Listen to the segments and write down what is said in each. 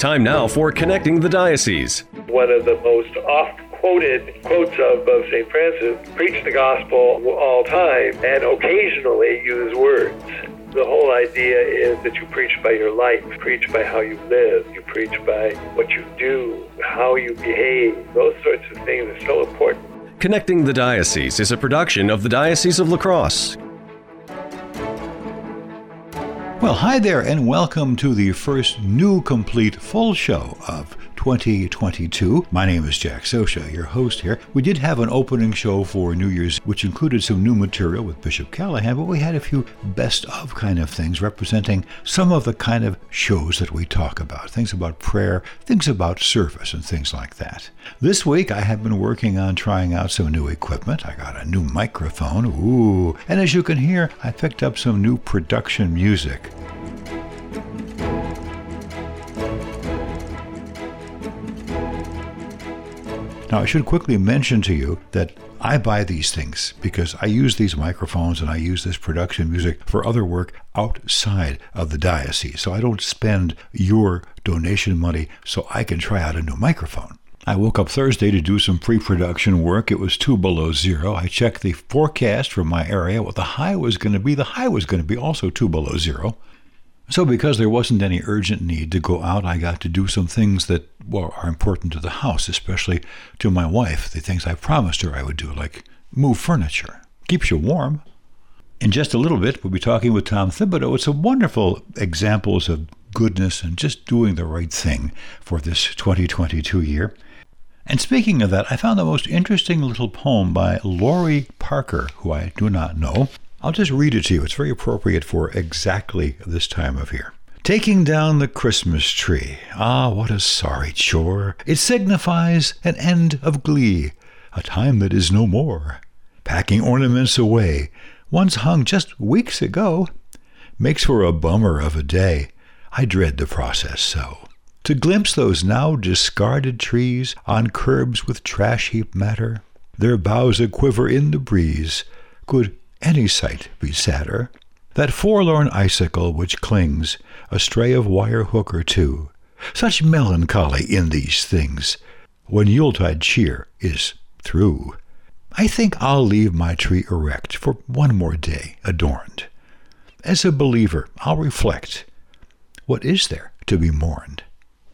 Time now for Connecting the Diocese. One of the most oft-quoted quotes of St. Francis, preach the gospel all time and occasionally use words. The whole idea is that you preach by your life, you preach by how you live, you preach by what you do, how you behave. Those sorts of things are so important. Connecting the Diocese is a production of the Diocese of La Crosse. Well, hi there, and welcome to the first new complete full show of 2022. My name is Jack Sosha, your host here. We did have an opening show for New Year's, which included some new material with Bishop Callahan, but we had a few best of kind of things representing some of the kind of shows that we talk about. Things about prayer, things about service, and things like that. This week, I have been working on trying out some new equipment. I got a new microphone, ooh, and as you can hear, I picked up some new production music. Now, I should quickly mention to you that I buy these things because I use these microphones and I use this production music for other work outside of the diocese. So I don't spend your donation money so I can try out a new microphone. I woke up Thursday to do some pre-production work. It was 2 below zero. I checked the forecast for my area, what the high was going to be. The high was going to be also 2 below zero. So because there wasn't any urgent need to go out, I got to do some things that are important to the house, especially to my wife, the things I promised her I would do, like move furniture. Keeps you warm. In just a little bit, we'll be talking with Tom Thibodeau. It's a wonderful examples of goodness and just doing the right thing for this 2022 year. And speaking of that, I found the most interesting little poem by Laurie Parker, who I do not know. I'll just read it to you. It's very appropriate for exactly this time of year. Taking down the Christmas tree. Ah, what a sorry chore. It signifies an end of glee, a time that is no more. Packing ornaments away, once hung just weeks ago, makes for a bummer of a day. I dread the process so. To glimpse those now discarded trees on curbs with trash heap matter, their boughs a quiver in the breeze, could any sight be sadder? That forlorn icicle which clings, a stray of wire hook or two. Such melancholy in these things, when Yuletide cheer is through. I think I'll leave my tree erect for one more day adorned. As a believer, I'll reflect, what is there to be mourned?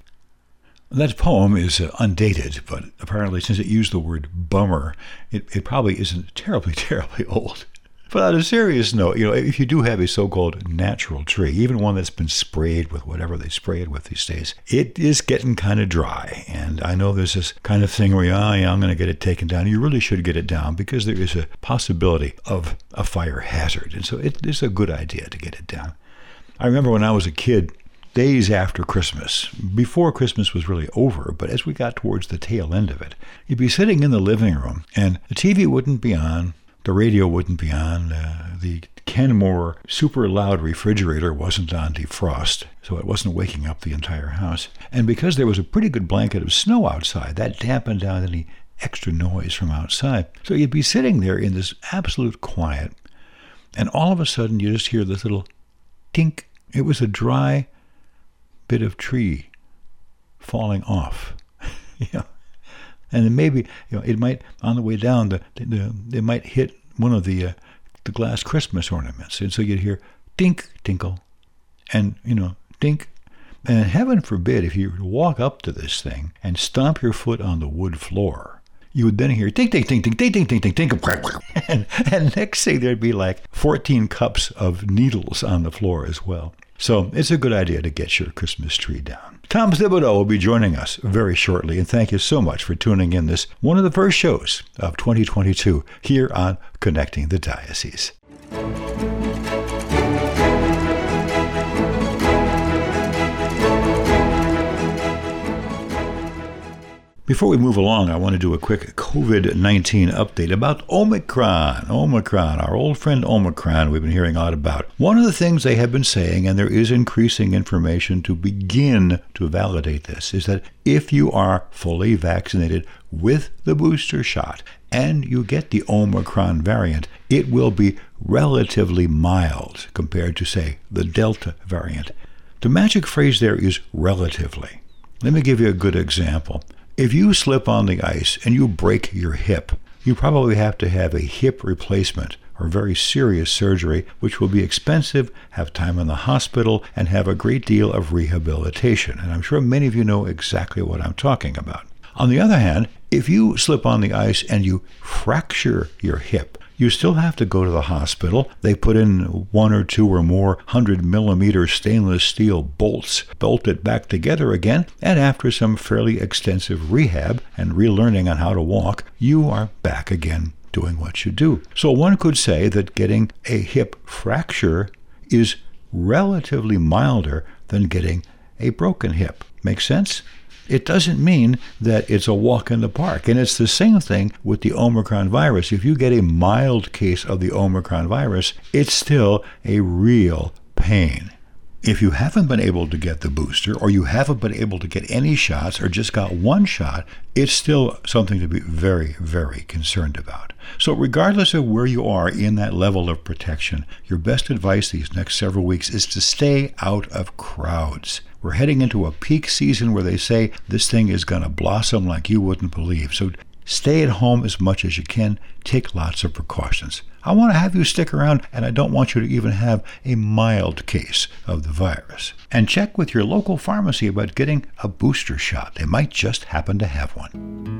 That poem is undated, but apparently since it used the word bummer, it probably isn't terribly, terribly old. But on a serious note, if you do have a so-called natural tree, even one that's been sprayed with whatever they spray it with these days, it is getting kind of dry. And I know there's this kind of thing where, I'm going to get it taken down. You really should get it down because there is a possibility of a fire hazard. And so it is a good idea to get it down. I remember when I was a kid, days after Christmas, before Christmas was really over, but as we got towards the tail end of it, you'd be sitting in the living room and the TV wouldn't be on. The radio wouldn't be on. The Kenmore super loud refrigerator wasn't on defrost, so it wasn't waking up the entire house. And because there was a pretty good blanket of snow outside, that dampened down any extra noise from outside. So you'd be sitting there in this absolute quiet, and all of a sudden you just hear this little tink. It was a dry bit of tree falling off. And then maybe it might, on the way down, it might hit one of the glass Christmas ornaments, and so you'd hear dink, tinkle, and dink. And heaven forbid if you were to walk up to this thing and stomp your foot on the wood floor, you would then hear dink, dink, dink, dink, dink, dink, dink, dink, dink, and next thing there'd be like 14 cups of needles on the floor as well. So it's a good idea to get your Christmas tree down. Tom Thibodeau will be joining us very shortly, and thank you so much for tuning in this one of the first shows of 2022 here on Connecting the Diocese. Before we move along, I want to do a quick COVID-19 update about Omicron. Omicron, our old friend Omicron, we've been hearing a lot about. One of the things they have been saying, and there is increasing information to begin to validate this, is that if you are fully vaccinated with the booster shot and you get the Omicron variant, it will be relatively mild compared to, say, the Delta variant. The magic phrase there is relatively. Let me give you a good example. If you slip on the ice and you break your hip, you probably have to have a hip replacement or very serious surgery, which will be expensive, have time in the hospital, and have a great deal of rehabilitation. And I'm sure many of you know exactly what I'm talking about. On the other hand, if you slip on the ice and you fracture your hip, you still have to go to the hospital. They put in 1 or 2 or more 100-millimeter stainless steel bolts, bolt it back together again, and after some fairly extensive rehab and relearning on how to walk, you are back again doing what you do. So one could say that getting a hip fracture is relatively milder than getting a broken hip. Make sense? It doesn't mean that it's a walk in the park. And it's the same thing with the Omicron virus. If you get a mild case of the Omicron virus, it's still a real pain. If you haven't been able to get the booster, or you haven't been able to get any shots, or just got one shot, it's still something to be very, very concerned about. So regardless of where you are in that level of protection, your best advice these next several weeks is to stay out of crowds. We're heading into a peak season where they say this thing is going to blossom like you wouldn't believe. So stay at home as much as you can. Take lots of precautions. I want to have you stick around, and I don't want you to even have a mild case of the virus. And check with your local pharmacy about getting a booster shot. They might just happen to have one.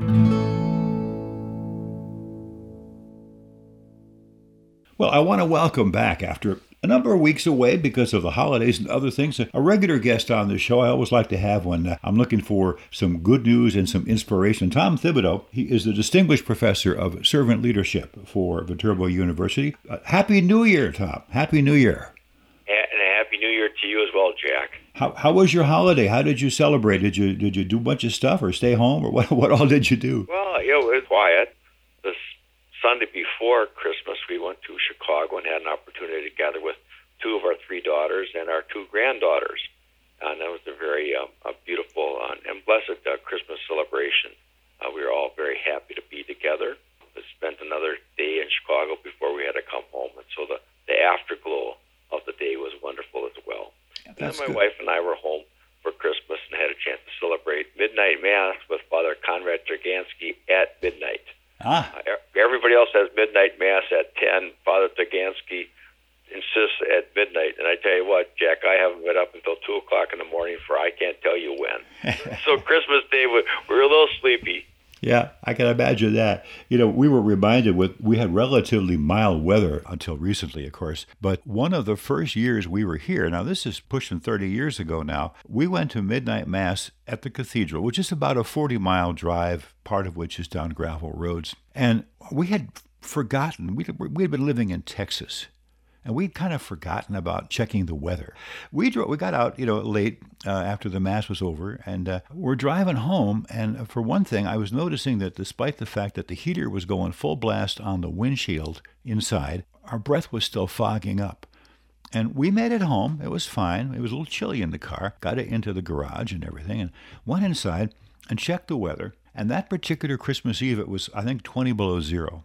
Well, I want to welcome back, after a number of weeks away because of the holidays and other things, a regular guest on the show. I always like to have one. I'm looking for some good news and some inspiration. Tom Thibodeau, he is the Distinguished Professor of Servant Leadership for Viterbo University. Happy New Year, Tom. Happy New Year. And a Happy New Year to you as well, Jack. How was your holiday? How did you celebrate? Did you do a bunch of stuff or stay home, or what all did you do? Well, it was quiet. This Sunday before Christmas, we went to Chicago and had an opportunity to gather with 2 of our 3 daughters and our 2 granddaughters. And that was a very beautiful and blessed Christmas celebration. We were all very happy to be together. We spent another day in Chicago before we had to come home. And so the afterglow of the day was wonderful as well. And then my wife and I were home for Christmas and had a chance to celebrate Midnight Mass with Father Conrad Dragansky at midnight. Everybody else has Midnight Mass at 10. Father Dragansky insists at midnight. And I tell you what, Jack, I haven't been up until 2 o'clock in the morning for I can't tell you when. So Christmas Day, we were a little sleepy. Yeah, I can imagine that. We were reminded we had relatively mild weather until recently, of course. But one of the first years we were here, now this is pushing 30 years ago now, we went to midnight mass at the cathedral, which is about a 40-mile drive, part of which is down gravel roads. And we had forgotten, we had been living in Texas. And we'd kind of forgotten about checking the weather. We got out, late after the Mass was over, and we're driving home. And for one thing, I was noticing that despite the fact that the heater was going full blast on the windshield inside, our breath was still fogging up. And we made it home. It was fine. It was a little chilly in the car. Got it into the garage and everything, and went inside and checked the weather. And that particular Christmas Eve, it was, I think, 20 below zero.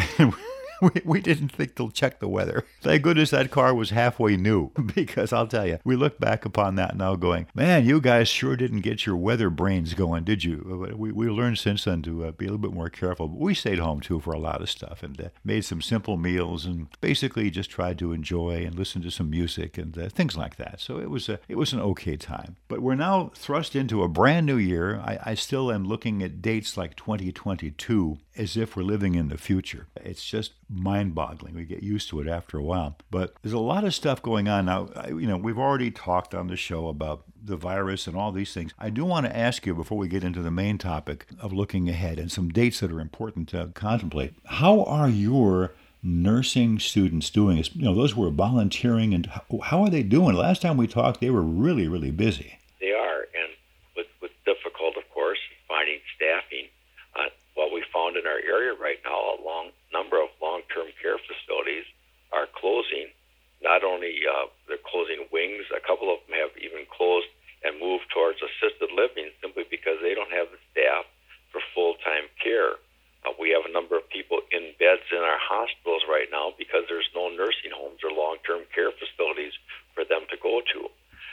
We didn't think to check the weather. Thank goodness that car was halfway new, because I'll tell you, we look back upon that now going, man, you guys sure didn't get your weather brains going, did you? We learned since then to be a little bit more careful. But we stayed home, too, for a lot of stuff and made some simple meals and basically just tried to enjoy and listen to some music and things like that. So it was an okay time. But we're now thrust into a brand new year. I still am looking at dates like 2022 as if we're living in the future. It's just mind-boggling. We get used to it after a while. But there's a lot of stuff going on now. We've already talked on the show about the virus and all these things. I do want to ask you, before we get into the main topic of looking ahead and some dates that are important to contemplate, how are your nursing students doing? Those who are volunteering, and how are they doing? Last time we talked, they were really, really busy. They are, and with difficult, of course, finding staffing. What we found in our area right now, a long number of long-term care facilities are closing. Not only they're closing wings, a couple of them have even closed and moved towards assisted living simply because they don't have the staff for full-time care. We have a number of people in beds in our hospitals right now because there's no nursing homes or long-term care facilities for them to go to. So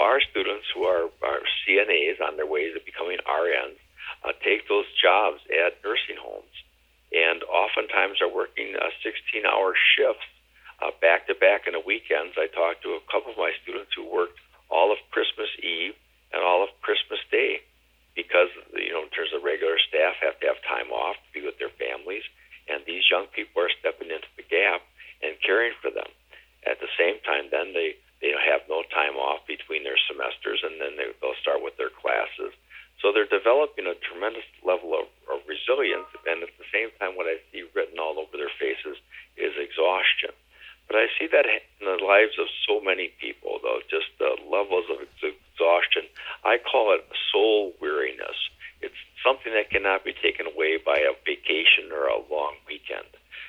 our students who are CNAs on their way to becoming RNs take those jobs at nursing homes, and oftentimes are working 16-hour shifts back-to-back in the weekends. I talked to a couple of my students who worked all of Christmas Eve and all of Christmas Day because, in terms of regular staff have to have time off to be with their families, and these young people are stepping into the gap and caring for them. At the same time, then they have no time off between their semesters, and then they'll start with their classes. So they're developing a tremendous level of resilience, and at the same time, what I see written all over their faces is exhaustion. But I see that in the lives of so many people, though, just the levels of exhaustion. I call it soul weariness. It's something that cannot be taken away by a vacation or a long weekend.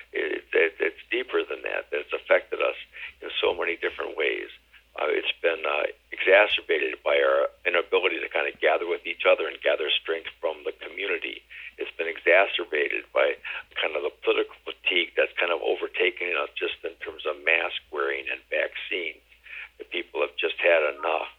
It's deeper than that. It's affected us in so many different ways. It's been exacerbated by our inability to kind of gather with each other and gather strength from the community. It's been exacerbated by kind of the political fatigue that's kind of overtaken us just in terms of mask wearing and vaccines. The people have just had enough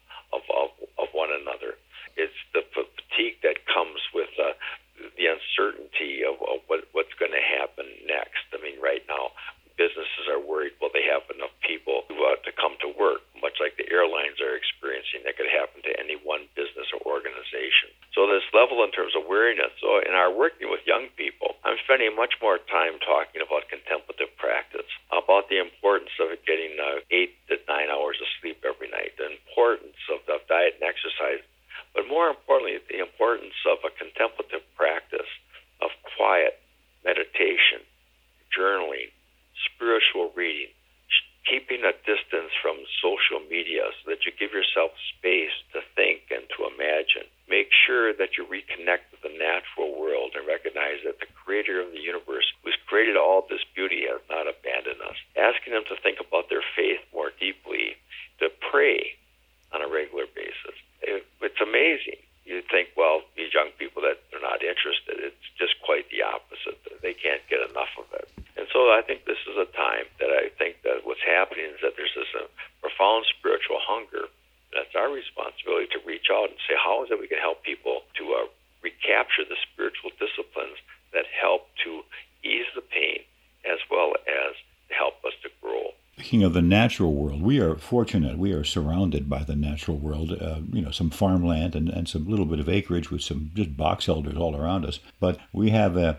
of one another. It's the fatigue that comes with the uncertainty of what's going to happen next. I mean, right now, businesses are worried, will they have enough people to come to work, much like the airlines are experiencing. That could happen to any one business or organization. So this level in terms of weariness. So in our working with young people, I'm spending much more time talking about contemplative practice, about the importance of getting 8 to 9 hours of sleep every night, the importance of diet and exercise, but more importantly, the importance of a contemplative practice of quiet, meditation, journaling, spiritual reading, keeping a distance from social media so that you give yourself space to think and to imagine. Make sure that you reconnect with the natural world and recognize that the creator of the universe, who's created all this beauty, has not abandoned us. Asking them to think about their faith more deeply, to pray on a regular basis. It's amazing. You think, well, these young people that they're not interested, it's just quite the opposite. They can't get enough of it. And so I think this is a time that I think that what's happening is that there's this profound spiritual hunger. That's our responsibility to reach out and say, how is it we can help people to recapture the spiritual disciplines that help to ease the pain as well as help us to grow. Speaking of the natural world, we are fortunate. We are surrounded by the natural world, some farmland and some little bit of acreage with some just box elders all around us. But we have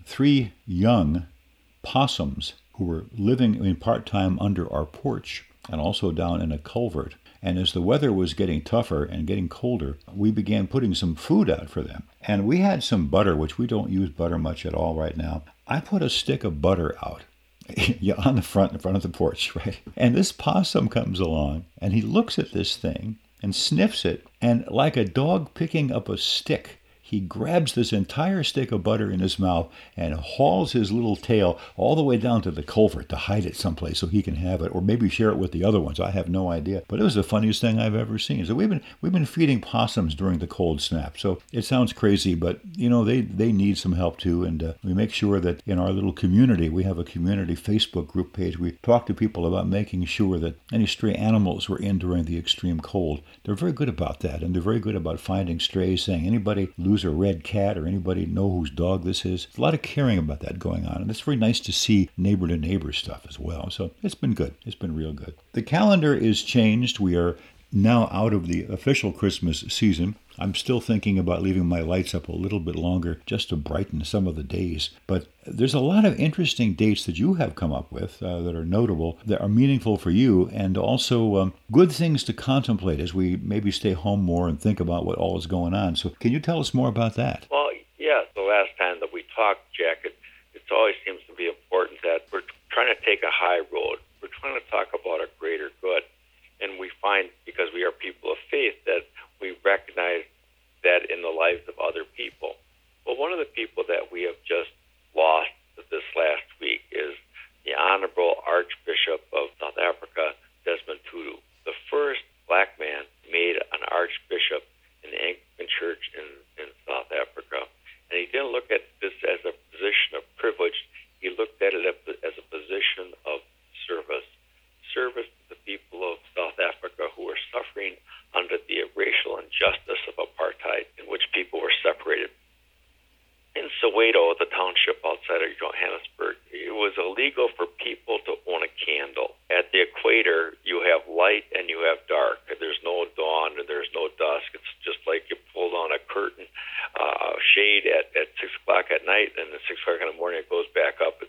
3 young possums who were living in part-time under our porch and also down in a culvert. And as the weather was getting tougher and getting colder, we began putting some food out for them. And we had some butter, which we don't use butter much at all right now. I put a stick of butter out on the front, in front of the porch, right? And this possum comes along and he looks at this thing and sniffs it. And like a dog picking up a stick, he grabs this entire stick of butter in his mouth and hauls his little tail all the way down to the culvert to hide it someplace so he can have it, or maybe share it with the other ones. I have no idea. But it was the funniest thing I've ever seen. So we've been feeding possums during the cold snap. So it sounds crazy, but they need some help too. And we make sure that in our little community, we have a community Facebook group page. We talk to people about making sure that any stray animals were in during the extreme cold. They're very good about that, and they're very good about finding strays, saying anybody lose a red cat or anybody know whose dog this is. There's a lot of caring about that going on, and it's very nice to see neighbor-to-neighbor stuff as well. So it's been good. It's been real good. The calendar is changed. We are now out of the official Christmas season. I'm still thinking about leaving my lights up a little bit longer just to brighten some of the days. But there's a lot of interesting dates that you have come up with that are notable, that are meaningful for you, and also good things to contemplate as we maybe stay home more and think about what all is going on. So can you tell us more about that? Well, yeah, the last time that we talked, Jack, it always seems to be important that we're trying to take a high road. We're trying to talk about a greater good. And we find, because we are people of faith, that we recognize that in the lives of other people. Well, one of the people that we have just lost this last week is the Honorable Archbishop of South Africa, Desmond Tutu, the first black man made an archbishop in the Anglican Church in South Africa. And he didn't look at this as a position of privilege. He looked at it as a position of service to the people of South Africa who are suffering under injustice of apartheid in which people were separated. In Soweto, the township outside of Johannesburg, it was illegal for people to own a candle. At the equator, you have light and you have dark. There's no dawn and there's no dusk. It's just like you pull down a curtain, shade at 6 o'clock at night, and at 6 o'clock in the morning it goes back up.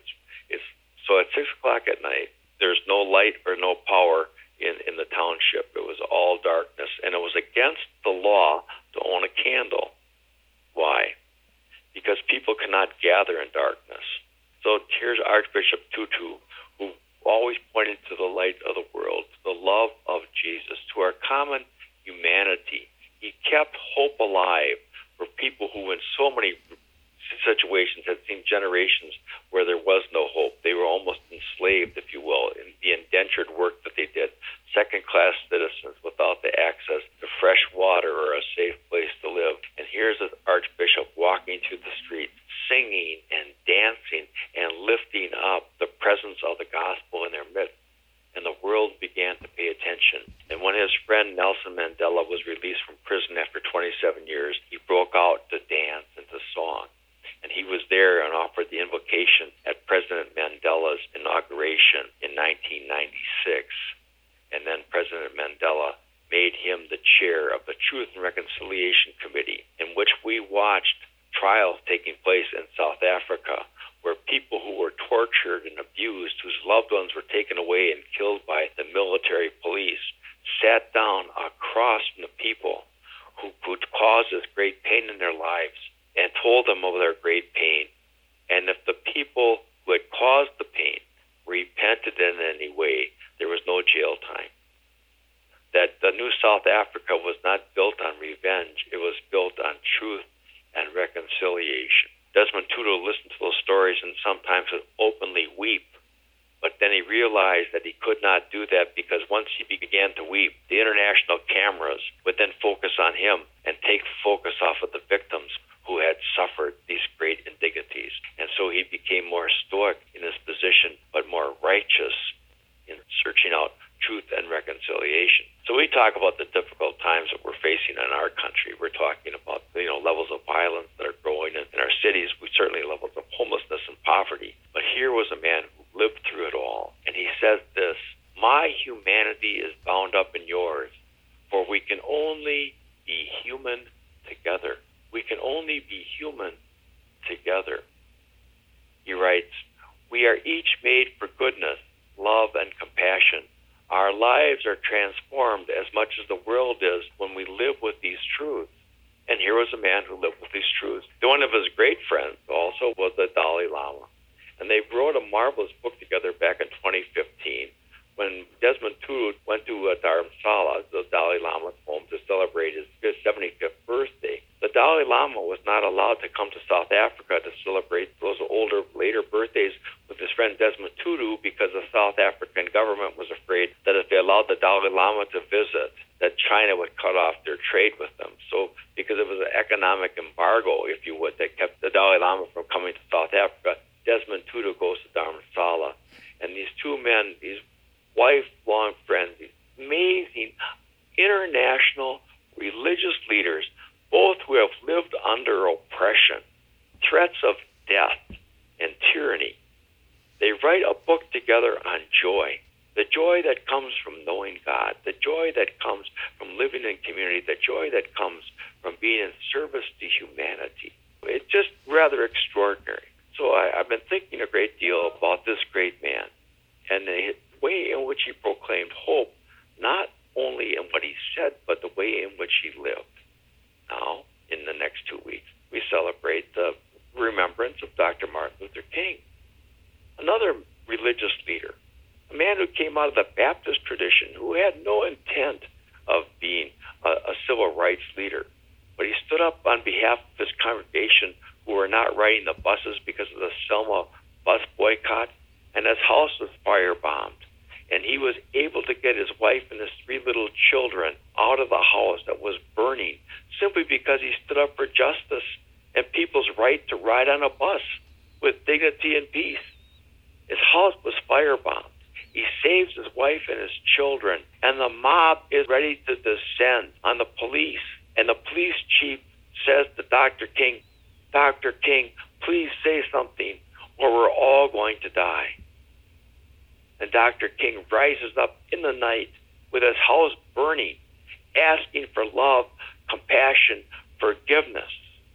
So at 6 o'clock at night, there's no light or no power in the township. It was all darkness, and it was against the law to own a candle. Why? Because people cannot gather in darkness. So here's Archbishop Tutu, who always pointed to the light of the world, to the love of Jesus, to our common humanity. He kept hope alive for people who in so many situations had seen generations where there was no hope. They were almost enslaved, if you will, in the indentured work that they did, second-class citizens without the access to fresh water or a safe place to live. And here's an archbishop walking through the street, singing and dancing and lifting up the presence of the gospel in their midst. And the world began to pay attention. And when his friend Nelson Mandela was released from prison after 27 years, he broke out to dance and to song. And he was there and offered the invocation at President Mandela's inauguration in 1996. And then President Mandela made him the chair of the Truth and Reconciliation Committee, in which we watched trials taking place in South Africa, where people who were tortured and abused, whose loved ones were taken away and killed by the military police, sat down across from the people who could cause this great pain in their lives and told them of their great pain. And if the people who had caused the pain repented in any way, there was no jail time. That the new South Africa was not built on revenge, it was built on truth and reconciliation. Desmond Tutu listened to those stories and sometimes would openly weep. But then he realized that he could not do that, because once he began to weep, the international cameras would then focus on him and take focus off of the victims who had suffered these great indignities. And so he became more stoic in his position, but more righteous in searching out truth and reconciliation. So we talk about the difficult times that we're facing in our country. We're talking about, levels of violence that are growing in our cities. We certainly levels of homelessness and poverty. But here was a man who lived through it all. And he says this: "My humanity is bound up in yours, for we can only be human together. We can only be human together." He writes, "We are each made for goodness, love, and compassion. Our lives are transformed as much as the world is when we live with these truths." And here was a man who lived with these truths. One of his great friends also was the Dalai Lama. And they wrote a marvelous book together back in 2015 when Desmond Tutu went to Dharamsala, the Dalai Lama's home, to celebrate his 75th birthday. The Dalai Lama was not allowed to come to South Africa to celebrate those later birthdays with his friend Desmond Tutu, because the South African government was afraid that if they allowed the Dalai Lama to visit, that China would cut off their trade with them. So because it was an economic embargo, if you would, that kept the Dalai Lama from coming to South Africa, Desmond Tutu goes to Dharamsala. And these two men, these lifelong friends, these amazing international religious leaders, both who have lived under oppression, threats of death and tyranny, they write a book together on joy. The joy that comes from knowing God, the joy that comes from living in community, the joy that comes from being in service to humanity. It's just rather extraordinary. So I've been thinking a great deal about this great man and the way in which he proclaimed hope, not only in what he said, but the way in which he lived. Now, in the next 2 weeks, we celebrate the remembrance of Dr. Martin Luther King, another religious leader, a man who came out of the Baptist tradition, who had no intent of being a civil rights leader. But he stood up on behalf of his congregation, who were not riding the buses because of the Selma bus boycott, and his house was firebombed. And he was able to get his wife and his 3 little children out of the house that was burning, simply because he stood up for justice and people's right to ride on a bus with dignity and peace. His house was firebombed. He saves his wife and his children, and the mob is ready to descend on the police and the police chief says to Dr. King, "Dr. King, please say something or we're all going to die." And Dr. King rises up in the night with his house burning, asking for love, compassion, forgiveness.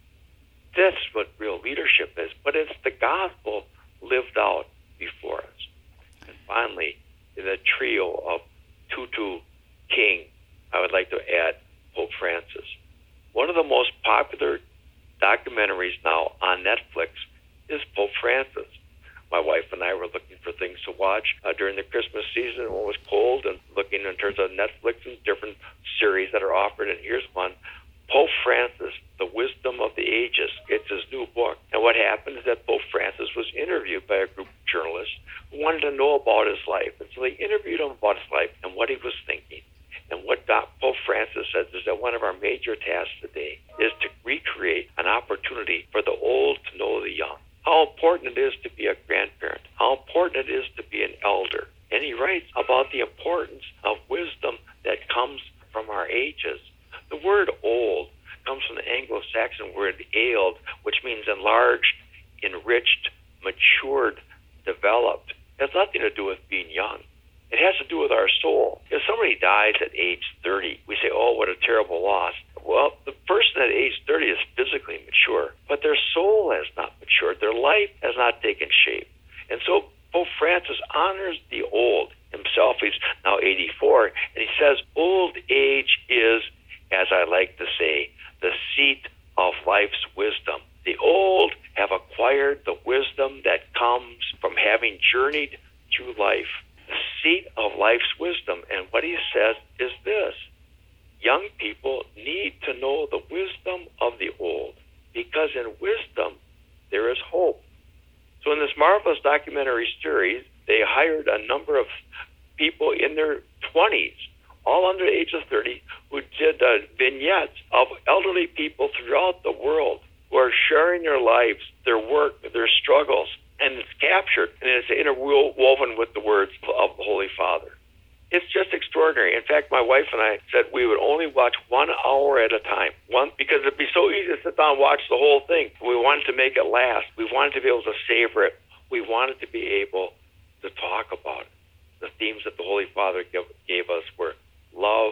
That's what real leadership is, but it's the gospel lived out before us. And finally, in the trio of Tutu, King, I would like to add Pope Francis. One of the most popular documentaries now on Netflix is Pope Francis. My wife and I were looking for things to watch during the Christmas season when it was cold, and looking in terms of Netflix and different series that are offered. And here's one, Pope Francis, The Wisdom of the Ages. It's his new book. And what happened is that Pope Francis was interviewed by a group of journalists who wanted to know about his life. And so they interviewed him about his life and what he was thinking. And what Pope Francis says is that one of our major tasks today is to recreate an opportunity for the old to know the young. How important it is to be a grandparent, how important it is to be an elder. And he writes about the importance of wisdom that comes from our ages. The word old comes from the Anglo-Saxon word ailed, which means enlarged, enriched, matured, developed. It has nothing to do with being young. It has to do with our soul. If somebody dies at age 30, we say, oh, what a terrible loss. Well, the person at age 30 is physically mature, but their soul has not matured. Their life has not taken shape. And so Pope Francis honors the old himself. He's now 84, and he says, old age is, as I like to say, the seat of life's wisdom. The old have acquired the wisdom that comes from having journeyed through life. The seat of life's wisdom. And what he says is this: young people need to know the wisdom of the old, because in wisdom there is hope. So in this marvelous documentary series, they hired a number of people in their 20s, all under the age of 30, who did vignettes of elderly people throughout the world who are sharing their lives, their work, their struggles, and it's captured and it's interwoven with the words of the Holy Father. It's just extraordinary. In fact, my wife and I said we would only watch 1 hour at a time. Because it'd be so easy to sit down and watch the whole thing. We wanted to make it last. We wanted to be able to savor it. We wanted to be able to talk about it. The themes that the Holy Father gave us were love,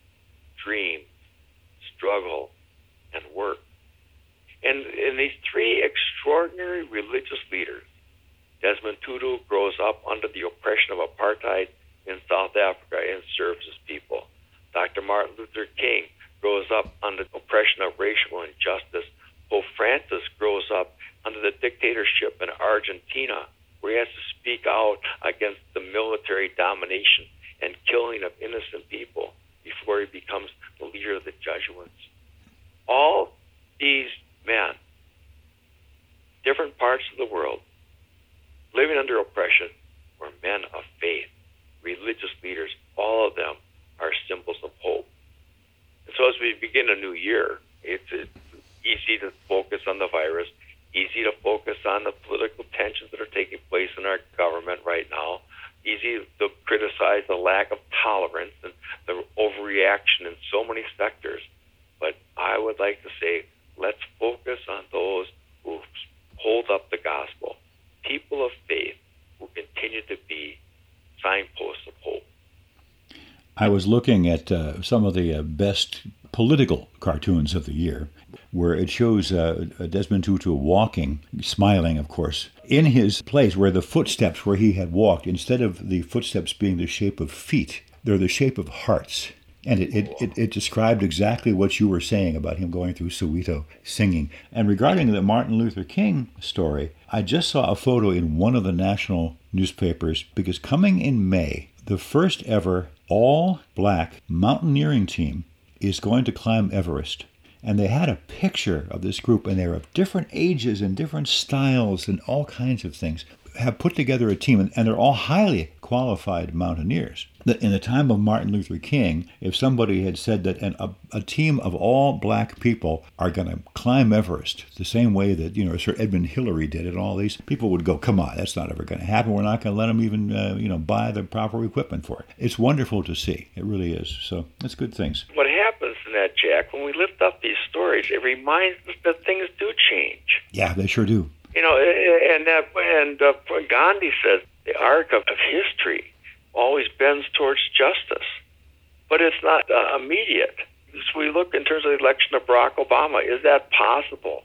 dream, struggle, and work. And these three extraordinary religious leaders, Desmond Tutu grows up under the oppression of apartheid in South Africa and serves his people. Dr. Martin Luther King grows up under the oppression of racial injustice. Pope Francis grows up under the dictatorship in Argentina, where he has to speak out against the military domination and killing of innocent people before he becomes the leader of the Jesuits. All these men, different parts of the world, living under oppression, were men of faith, religious leaders. All of them are symbols of hope. And so as we begin a new year, it's easy to focus on the virus, easy to focus on the political tensions that are taking place in our government right now, easy to criticize the lack of tolerance and the overreaction in so many sectors. But I would like to say, let's focus on those who hold up the gospel, people of faith who continue to be signposts of hope. I was looking at some of the best political cartoons of the year, where it shows Desmond Tutu walking, smiling, of course, in his place where the footsteps where he had walked, instead of the footsteps being the shape of feet, they're the shape of hearts. And it described exactly what you were saying about him going through Soweto singing. And regarding the Martin Luther King story, I just saw a photo in one of the national newspapers, because coming in May, the first ever all-black mountaineering team is going to climb Everest. And they had a picture of this group, and they're of different ages and different styles and all kinds of things, have put together a team, and they're all highly qualified mountaineers. In the time of Martin Luther King, if somebody had said that a team of all black people are going to climb Everest the same way that, Sir Edmund Hillary did it, all these people would go, come on, that's not ever going to happen. We're not going to let them even, buy the proper equipment for it. It's wonderful to see. It really is. So that's good things. What happens isn't that, Jack? When we lift up these stories, it reminds us that things do change. Yeah, they sure do. Gandhi says the arc of history always bends towards justice, but it's not immediate. So we look in terms of the election of Barack Obama. Is that possible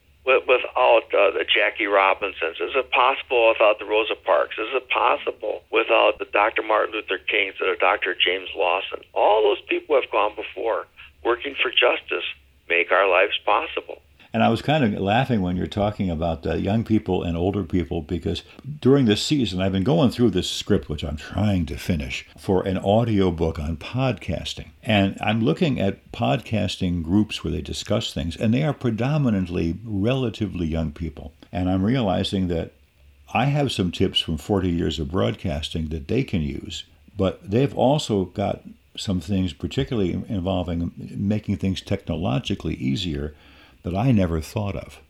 without the Jackie Robinsons? Is it possible without the Rosa Parks? Is it possible without the Dr. Martin Luther Kings or Dr. James Lawson? All those people have gone before, working for justice, make our lives possible. And I was kind of laughing when you're talking about young people and older people, because during this season, I've been going through this script, which I'm trying to finish, for an audiobook on podcasting. And I'm looking at podcasting groups where they discuss things, and they are predominantly relatively young people. And I'm realizing that I have some tips from 40 years of broadcasting that they can use, but they've also got some things, particularly involving making things technologically easier, that I never thought of.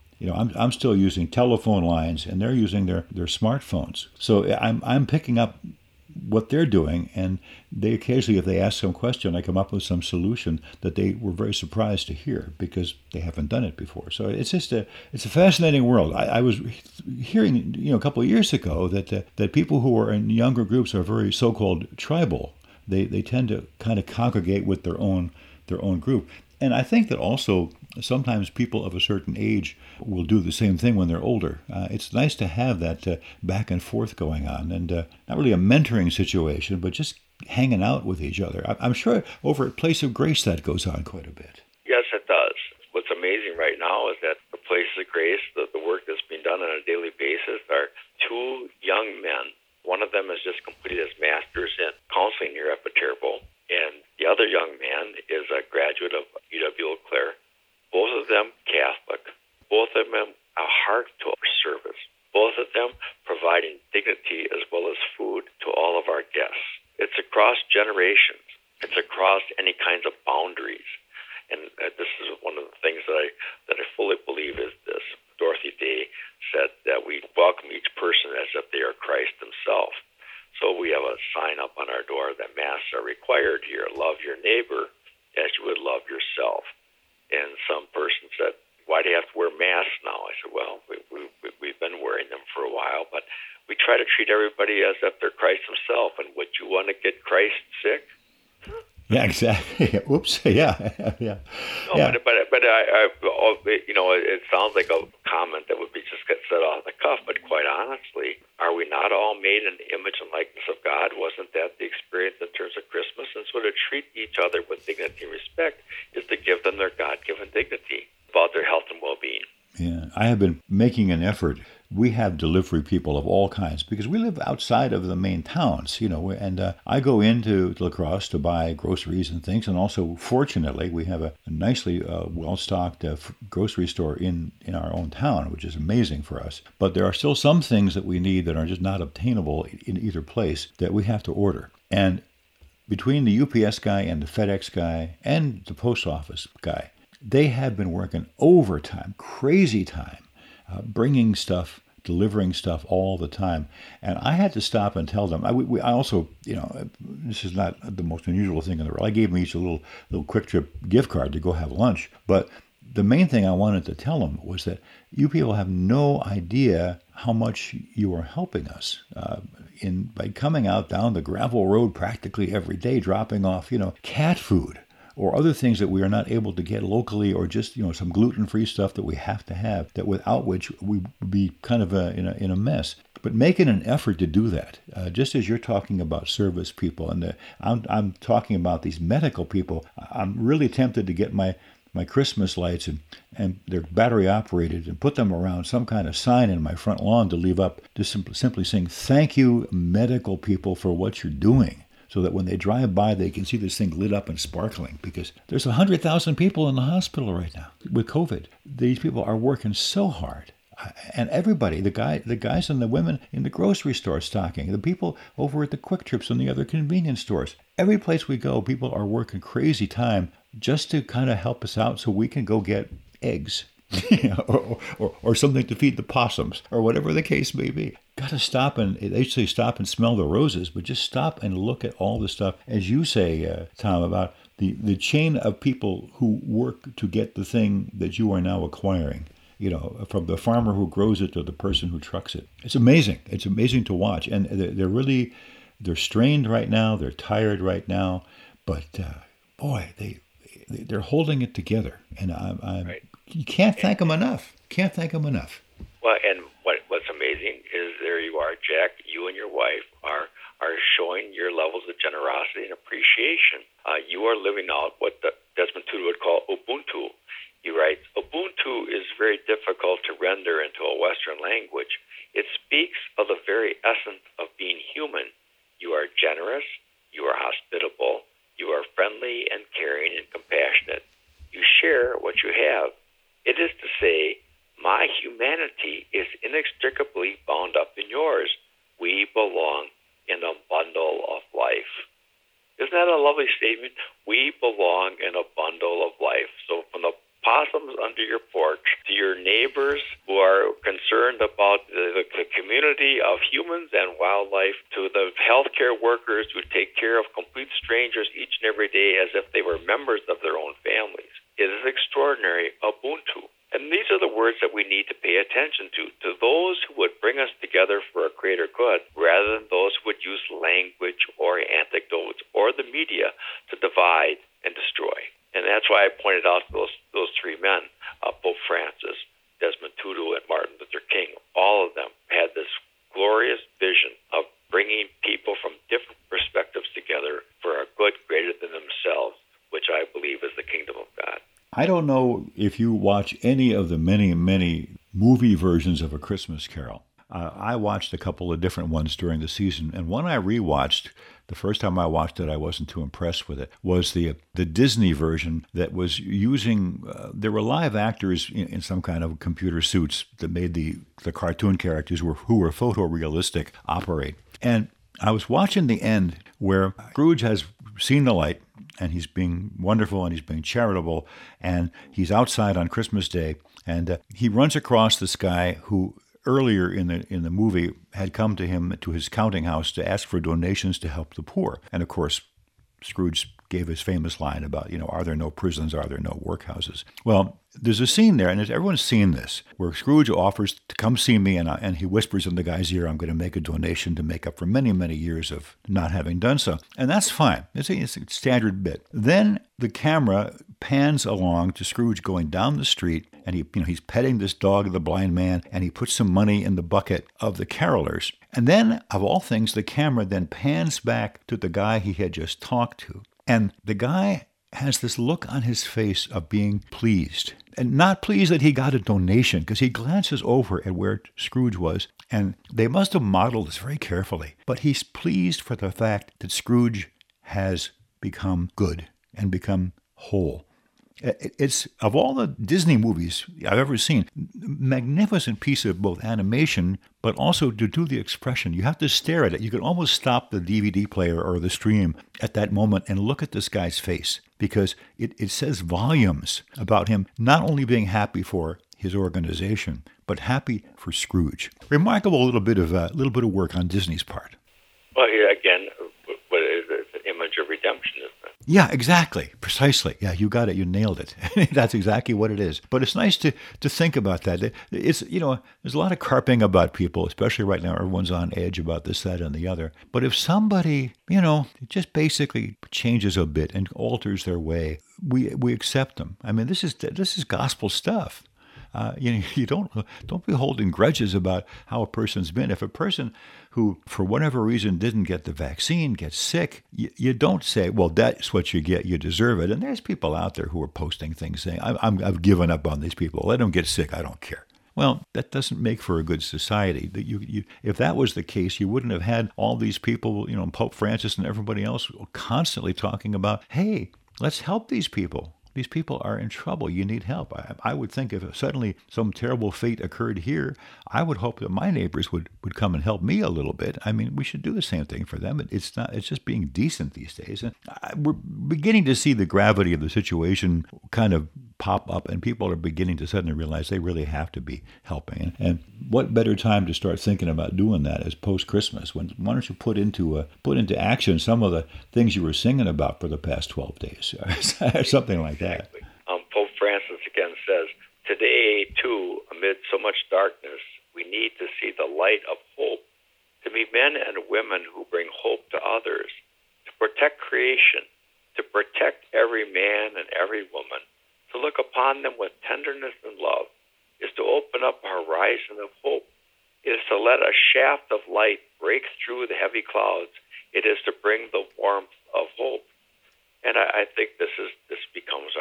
I'm still using telephone lines, and they're using their smartphones. So I'm picking up what they're doing, and they occasionally, if they ask some question, I come up with some solution that they were very surprised to hear because they haven't done it before. So it's a fascinating world. I was hearing a couple of years ago that people who are in younger groups are very so-called tribal. They tend to kind of congregate with their own group. And I think that also sometimes people of a certain age will do the same thing when they're older. It's nice to have that back and forth going on, and not really a mentoring situation, but just hanging out with each other. I'm sure over at Place of Grace that goes on quite a bit. Yes, it does. What's amazing right now is that the Place of Grace, the work that's being done on a daily basis, are two young men. One of them has just completed his master's in counseling here at Viterbo, and the other young man is a graduate of UW-Eau Claire. Both of them Catholic. Both of them a heart to our service. Both of them providing dignity as well as food to all of our guests. It's across generations. It's across any kinds of boundaries. And this is one of the things that I fully believe is this. Dorothy Day said that we welcome each person as if they are Christ himself. So we have a sign up on our door that masks are required here. Love your neighbor as you would love yourself. And some person said, why do you have to wear masks now? I said, well, we've been wearing them for a while, but we try to treat everybody as if they're Christ himself. And would you want to get Christ sick? Yeah, exactly. Oops. Yeah. No, yeah. But it sounds like a comment that would be just get said off the cuff. But quite honestly, are we not all made in the image and likeness of God? Wasn't that the experience in terms of Christmas? And so to treat each other with dignity and respect is to give them their God-given dignity about their health and well-being. Yeah, I have been making an effort. We have delivery people of all kinds because we live outside of the main towns, and I go into La Crosse to buy groceries and things. And also, fortunately, we have a nicely well-stocked grocery store in our own town, which is amazing for us. But there are still some things that we need that are just not obtainable in either place that we have to order. And between the UPS guy and the FedEx guy and the post office guy, they have been working overtime, crazy time, bringing stuff, delivering stuff all the time. And I had to stop and tell them. I also, this is not the most unusual thing in the world. I gave them each a little Quick Trip gift card to go have lunch. But the main thing I wanted to tell them was that you people have no idea how much you are helping us by coming out down the gravel road practically every day, dropping off, cat food or other things that we are not able to get locally, or just some gluten-free stuff that we have to have, that without which we would be kind of in a mess. But making an effort to do that, just as you're talking about service people, and I'm talking about these medical people. I'm really tempted to get my Christmas lights and they're battery operated and put them around some kind of sign in my front lawn to leave up, just simply saying, thank you, medical people, for what you're doing. So that when they drive by, they can see this thing lit up and sparkling, because there's 100,000 people in the hospital right now with COVID. These people are working so hard. And everybody, the guys and the women in the grocery store stocking, the people over at the Quick Trips and the other convenience stores. Every place we go, people are working crazy time just to kind of help us out so we can go get eggs. or something to feed the possums, or whatever the case may be. Got to stop they say stop and smell the roses, but just stop and look at all the stuff, as you say, Tom, about the chain of people who work to get the thing that you are now acquiring. From the farmer who grows it to the person who trucks it. It's amazing. It's amazing to watch. And they're strained right now. They're tired right now. But boy, they're holding it together. And Right. You can't thank them enough. Can't thank them enough. Well, and what's amazing is there you are, Jack. You and your wife are showing your levels of generosity and appreciation. You are living out what Desmond Tutu would call Ubuntu. He writes, Ubuntu is very difficult to render into a Western language. It speaks of the very essence of being human. You are generous, you are hospitable, you are friendly and caring and compassionate. You share what you have. It is to say, my humanity is inextricably bound up in yours. We belong in a bundle of life. Isn't that a lovely statement? We belong in a bundle of life. So from the possums under your porch to your neighbors who are concerned about the community of humans and wildlife, to the healthcare workers who take care of complete strangers each and every day as if they were members of their own families. It is extraordinary Ubuntu. And these are the words that we need to pay attention to those who would bring us together for a greater good, rather than those who would use language or anecdotes or the media to divide and destroy. And that's why I pointed out those three men, Pope Francis, Desmond Tutu, and Martin Luther King. All of them had this glorious vision of bringing people from different perspectives together for a good greater than themselves, which I believe is the kingdom of God. I don't know if you watch any of the many, many movie versions of A Christmas Carol. I watched a couple of different ones during the season, and one I rewatched, the first time I watched it, I wasn't too impressed with it, was the Disney version that was using, there were live actors in some kind of computer suits that made the cartoon characters who were photorealistic operate. And I was watching the end where Scrooge has seen the light, and he's being wonderful and he's being charitable, and he's outside on Christmas Day, and he runs across this guy who earlier in the movie had come to him to his counting house to ask for donations to help the poor. And of course, Scrooge gave his famous line about, are there no prisons, are there no workhouses? Well, there's a scene there, and everyone's seen this, where Scrooge offers to come see me, and he whispers in the guy's ear, I'm going to make a donation to make up for many, many years of not having done so. And that's fine. It's a standard bit. Then the camera pans along to Scrooge going down the street, and he's petting this dog, the blind man, and he puts some money in the bucket of the carolers. And then, of all things, the camera then pans back to the guy he had just talked to. And the guy has this look on his face of being pleased. And not pleased that he got a donation, because he glances over at where Scrooge was, and they must have modeled this very carefully. But he's pleased for the fact that Scrooge has become good and become whole. It's, of all the Disney movies I've ever seen, magnificent piece of both animation, but also to do the expression. You have to stare at it. You can almost stop the DVD player or the stream at that moment and look at this guy's face, because it says volumes about him not only being happy for his organization, but happy for Scrooge. Remarkable little bit of work on Disney's part. Well, again, what is the image of redemption, isn't it? Yeah, exactly. Precisely. Yeah, you got it. You nailed it. That's exactly what it is. But it's nice to think about that. It's, there's a lot of carping about people, especially right now. Everyone's on edge about this, that, and the other. But if somebody, just basically changes a bit and alters their way, we accept them. I mean, this is gospel stuff. You don't be holding grudges about how a person's been. If a person who, for whatever reason, didn't get the vaccine gets sick, you don't say, well, that's what you get, you deserve it. And there's people out there who are posting things saying, I've given up on these people. Let them get sick. I don't care. Well, that doesn't make for a good society. If that was the case, you wouldn't have had all these people, Pope Francis and everybody else constantly talking about, hey, let's help these people. These people are in trouble. You need help. I would think if suddenly some terrible fate occurred here, I would hope that my neighbors would come and help me a little bit. I mean, we should do the same thing for them. It's just being decent these days. And we're beginning to see the gravity of the situation kind of pop up, and people are beginning to suddenly realize they really have to be helping. And what better time to start thinking about doing that as post-Christmas? Why don't you put into action some of the things you were singing about for the past 12 days, or something like that? Exactly. Pope Francis again says, today, too, amid so much darkness, we need to see the light of hope, to be men and women who bring hope to others, to protect creation, to protect every man and every woman, to look upon them with tenderness and love, is to open up a horizon of hope. It is to let a shaft of light break through the heavy clouds. It is to bring the warmth of hope. And I think this becomes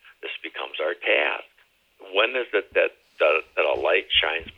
our task. When is it that a light shines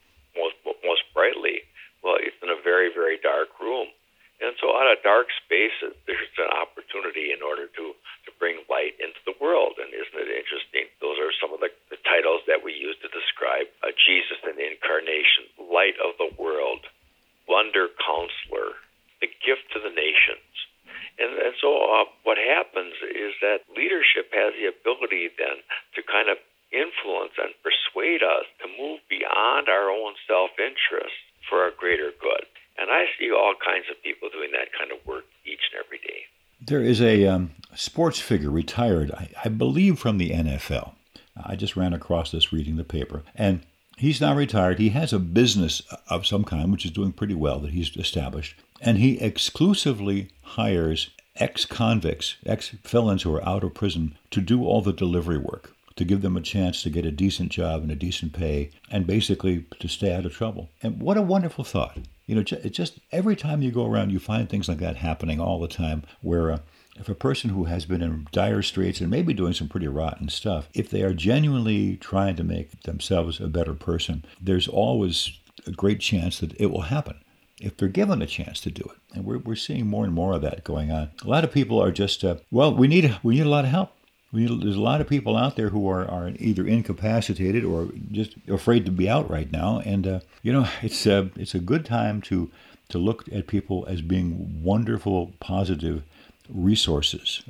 most brightly? Well, it's in a very, very dark room. And so out of dark spaces, there's an opportunity in order to bring light into the world. And isn't it interesting? Those are some of the titles that we use to describe Jesus in the incarnation: light of the world, wonder counselor, the gift to the nations. And so what happens is that leadership has the ability then to kind of influence and persuade us to move beyond our own self-interest for a greater good. And I see all kinds of people doing that kind of work each and every day. There is a sports figure, retired, I believe from the NFL. I just ran across this reading the paper. And he's now retired. He has a business of some kind, which is doing pretty well, that he's established. And he exclusively hires ex-convicts, ex-felons who are out of prison to do all the delivery work, to give them a chance to get a decent job and a decent pay, and basically to stay out of trouble. And what a wonderful thought. You know, it just every time you go around, you find things like that happening all the time, where if a person who has been in dire straits and maybe doing some pretty rotten stuff, if they are genuinely trying to make themselves a better person, there's always a great chance that it will happen if they're given a chance to do it. And we're seeing more and more of that going on. A lot of people are just, we need a lot of help. There's a lot of people out there who are either incapacitated or just afraid to be out right now. And, it's a good time to look at people as being wonderful, positive resources.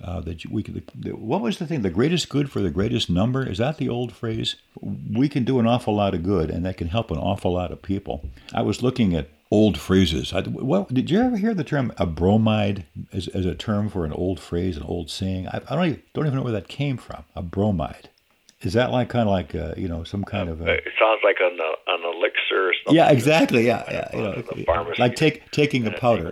What was the thing? The greatest good for the greatest number? Is that the old phrase? We can do an awful lot of good, and that can help an awful lot of people. I was looking at old phrases. Did you ever hear the term a bromide as a term for an old phrase, an old saying? I don't even know where that came from. A bromide. Is that some kind of? It sounds like an elixir or something. Yeah, exactly. Yeah. Like taking a powder.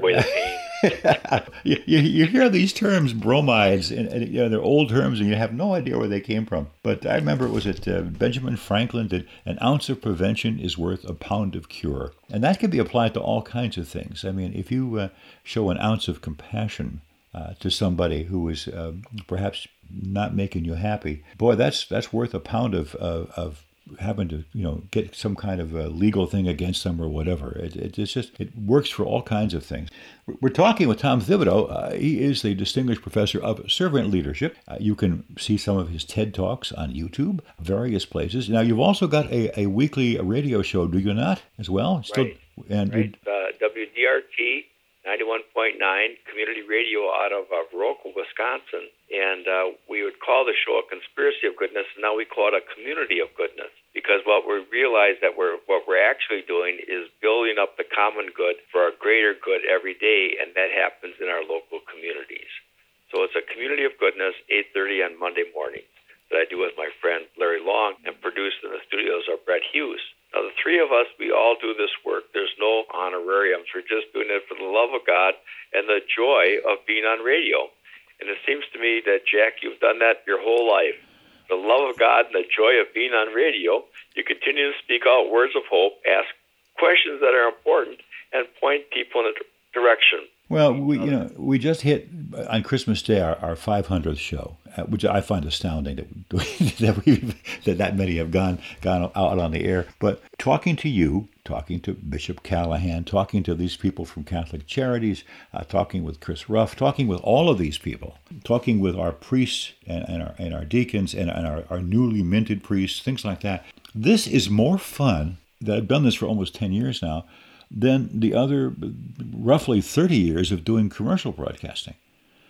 You hear these terms, bromides, and they're old terms, and you have no idea where they came from. But I remember it was Benjamin Franklin that an ounce of prevention is worth a pound of cure. And that can be applied to all kinds of things. I mean, if you show an ounce of compassion to somebody who is perhaps not making you happy, boy, that's worth a pound of having to get some kind of a legal thing against them or whatever. It works for all kinds of things. We're talking with Tom Thibodeau. He is the distinguished professor of servant leadership. You can see some of his TED Talks on YouTube, various places. Now, you've also got a weekly radio show, do you not, as well? Right. WDRT 91.9 community radio out of Viroqua, Wisconsin. And we would call the show a conspiracy of goodness, and now we call it a community of goodness. Because what we realize what we're actually doing is building up the common good for a greater good every day, and that happens in our local communities. So it's a community of goodness, 8:30 on Monday mornings, that I do with my friend Larry Long, and produced in the studios are Brett Hughes. Now, the three of us, we all do this work. There's no honorariums. We're just doing it for the love of God and the joy of being on radio. And it seems to me that, Jack, you've done that your whole life. The love of God and the joy of being on radio. You continue to speak out words of hope, ask questions that are important, and point people in a direction. Well, we just hit on Christmas Day our 500th show, which I find astounding that many have gone out on the air. But talking to you, talking to Bishop Callahan, talking to these people from Catholic Charities, talking with Chris Ruff, talking with all of these people, talking with our priests and our deacons and our newly minted priests, things like that. This is more fun. I've done this for almost 10 years now. Than the other roughly 30 years of doing commercial broadcasting.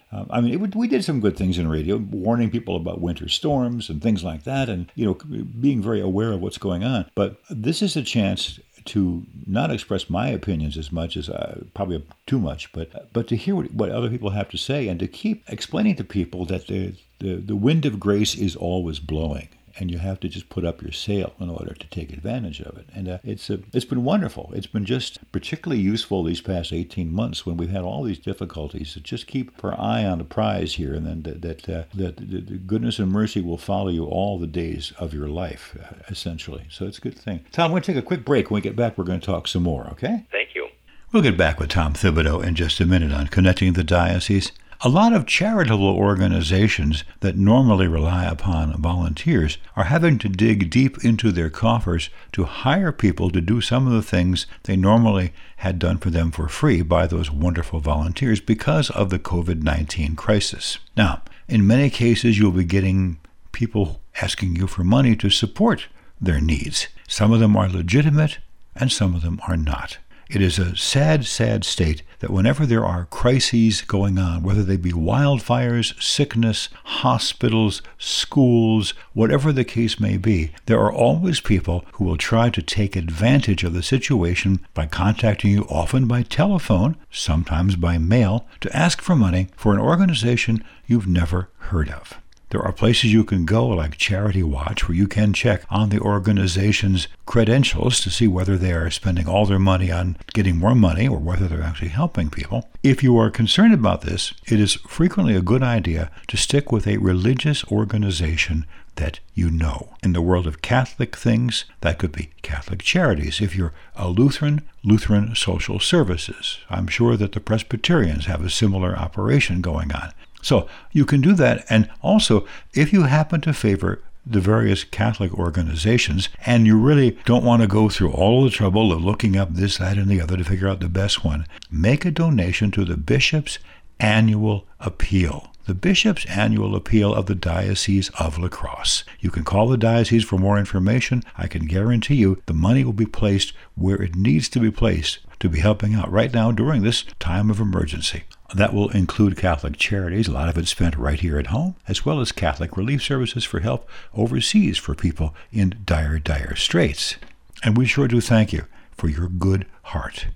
We did some good things in radio, warning people about winter storms and things like that, and being very aware of what's going on. But this is a chance to not express my opinions as much as probably too much, but to hear what other people have to say, and to keep explaining to people that the wind of grace is always blowing, and you have to just put up your sail in order to take advantage of it. And it's been wonderful. It's been just particularly useful these past 18 months when we've had all these difficulties to just keep our eye on the prize here, and then that the goodness and mercy will follow you all the days of your life, essentially. So it's a good thing. Tom, we're going to take a quick break. When we get back, we're going to talk some more, okay? Thank you. We'll get back with Tom Thibodeau in just a minute on Connecting the Diocese. A lot of charitable organizations that normally rely upon volunteers are having to dig deep into their coffers to hire people to do some of the things they normally had done for them for free by those wonderful volunteers because of the COVID-19 crisis. Now, in many cases, you'll be getting people asking you for money to support their needs. Some of them are legitimate, and some of them are not. It is a sad, sad state that whenever there are crises going on, whether they be wildfires, sickness, hospitals, schools, whatever the case may be, there are always people who will try to take advantage of the situation by contacting you, often by telephone, sometimes by mail, to ask for money for an organization you've never heard of. There are places you can go, like Charity Watch, where you can check on the organization's credentials to see whether they are spending all their money on getting more money or whether they're actually helping people. If you are concerned about this, it is frequently a good idea to stick with a religious organization that you know. In the world of Catholic things, that could be Catholic Charities. If you're a Lutheran Social Services. I'm sure that the Presbyterians have a similar operation going on. So you can do that, and also, if you happen to favor the various Catholic organizations, and you really don't want to go through all the trouble of looking up this, that, and the other to figure out the best one, make a donation to the Bishop's Annual Appeal. The Bishop's Annual Appeal of the Diocese of La Crosse. You can call the diocese for more information. I can guarantee you the money will be placed where it needs to be placed to be helping out right now during this time of emergency. That will include Catholic Charities, a lot of it spent right here at home, as well as Catholic Relief Services for help overseas for people in dire, dire straits. And we sure do thank you for your good heart.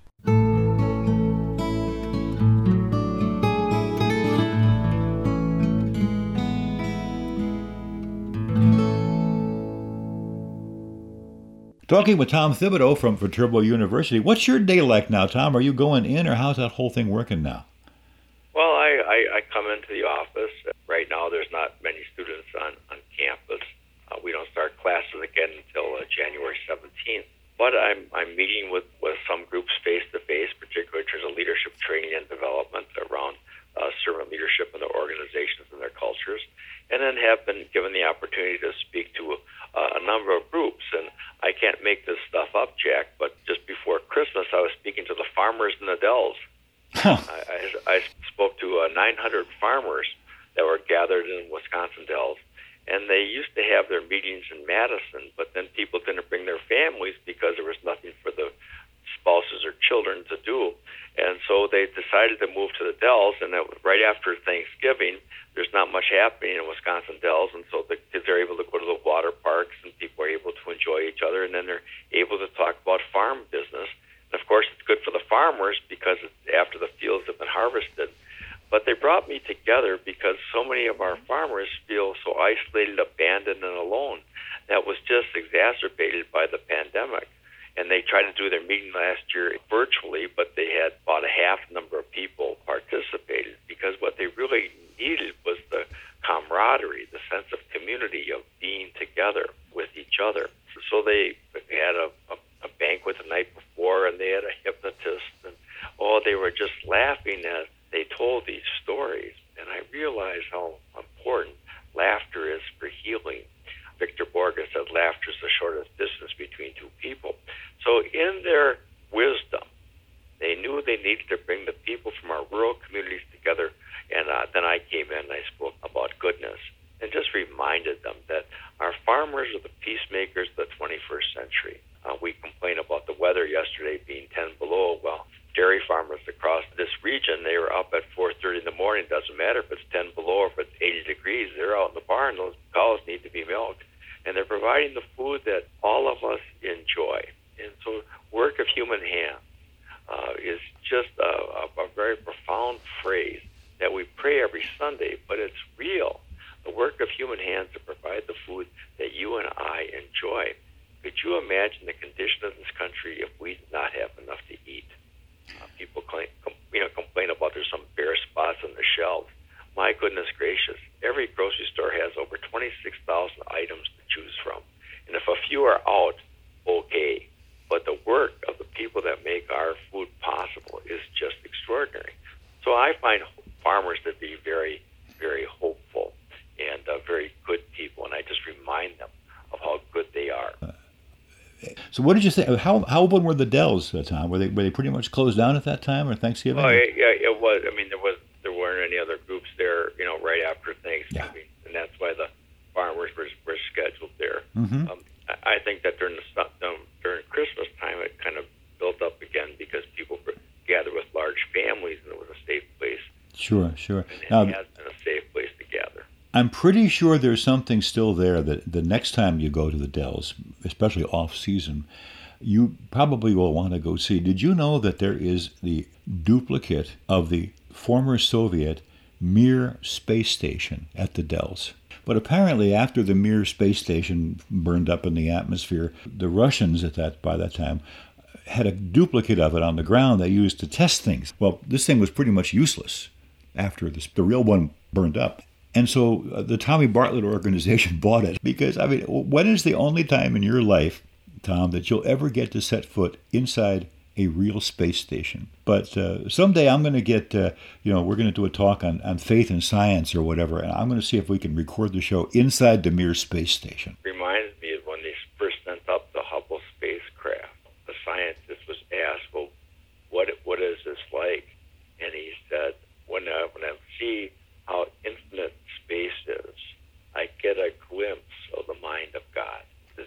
Talking with Tom Thibodeau from Viterbo University. What's your day like now, Tom? Are you going in, or how's that whole thing working now? Well, I come into the office. Right now, there's not many students on campus. We don't start classes again until January 17th. But I'm meeting with some groups face-to-face, particularly in terms of leadership training and development around servant leadership in their organizations and their cultures, and then have been given the opportunity to speak to a number of groups. And I can't make this stuff up, Jack, but just before Christmas, I was speaking to the farmers in the Dells. I spoke to 900 farmers that were gathered in Wisconsin Dells, and they used to have their meetings in Madison, but then people didn't bring their families because there was nothing for the spouses or children to do. And so they decided to move to the Dells, and that was right after Thanksgiving. There's not much happening in Wisconsin Dells, and so the kids are able to go to the water parks, and people are able to enjoy each other, and then they're able to talk about farm business. And of course, it's good for the farmers because it's after the fields have been harvested. But they brought me together because so many of our farmers feel so isolated, abandoned, and alone. That was just exacerbated by the pandemic. And they tried to do their meeting last year virtually, but they had about a half number of people participated because what they really needed was the camaraderie, the sense of community, of being together with each other. So they had a banquet the night before, and they had a hypnotist, and they were just laughing as they told these stories. And I realized how important laughter is for healing. Victor Borges said laughter is the shortest distance between two people. So in their wisdom, they knew they needed to bring the people from our rural communities together. And then I came in and I spoke about goodness and just reminded them that our farmers are the peacemakers of the 21st century. We complained about the weather yesterday being 10 below. Well, dairy farmers across this region, they were up at 4:30 in the morning. Doesn't matter if it's 10 below or if it's 80 degrees. They're out in the barn. Those cows need to be milked. And they're providing the food that all of us enjoy. And so work of human hands is just a very profound phrase that we pray every Sunday, but it's real. The work of human hands to provide the food that you and I enjoy. Could you imagine the condition of this country if we did not have enough to eat? People complain about there's some bare spots on the shelves. My goodness gracious, every grocery store has over 26,000 items to choose from. And if a few are out, okay. But the work of the people that make our food possible is just extraordinary. So I find farmers to be very, very hopeful and very good people, and I just remind them of how good they are. So what did you say? How open were the Dells at that time? Were they pretty much closed down at that time, or Thanksgiving? Oh, yeah, it was. I mean, there weren't any other groups there, right after Thanksgiving, yeah. And that's why the farmers were scheduled there. Mm-hmm. I think that during Christmas time, it kind of built up again because people gathered with large families, and it was a safe place. Sure. And it has been a safe place to gather. I'm pretty sure there's something still there that the next time you go to the Dells, especially off-season, you probably will want to go see. Did you know that there is the duplicate of the former Soviet Mir space station at the Dells? But apparently after the Mir space station burned up in the atmosphere, the Russians by that time had a duplicate of it on the ground they used to test things. Well, this thing was pretty much useless after the real one burned up. And so the Tommy Bartlett organization bought it because, I mean, when is the only time in your life, Tom, that you'll ever get to set foot inside a real space station? But someday I'm going to get, we're going to do a talk on faith and science or whatever, and I'm going to see if we can record the show inside the Mir space station. Reminds me of when they first sent up the Hubble spacecraft. The scientist was asked, well, what is this like? And he said, when I see how infinite space is, I get a glimpse of the mind of God.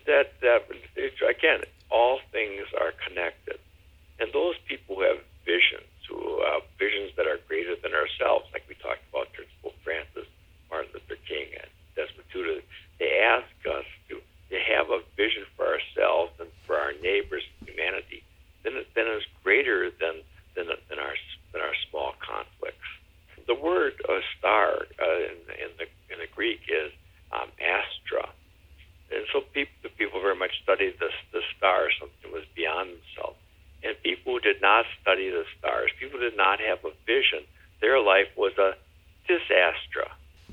Again, all things are connected. And those people who have visions, visions that are greater than ourselves, like we talked about Pope Francis, Martin Luther King, and Desmond Tutu, they ask us to have a vision for ourselves and for our neighbors, humanity, then is greater than our small conflicts. The word star in the Greek is astra, and so the people very much studied the stars. Something was beyond themselves, and people who did not study the stars, people who did not have a vision, their life was a disaster.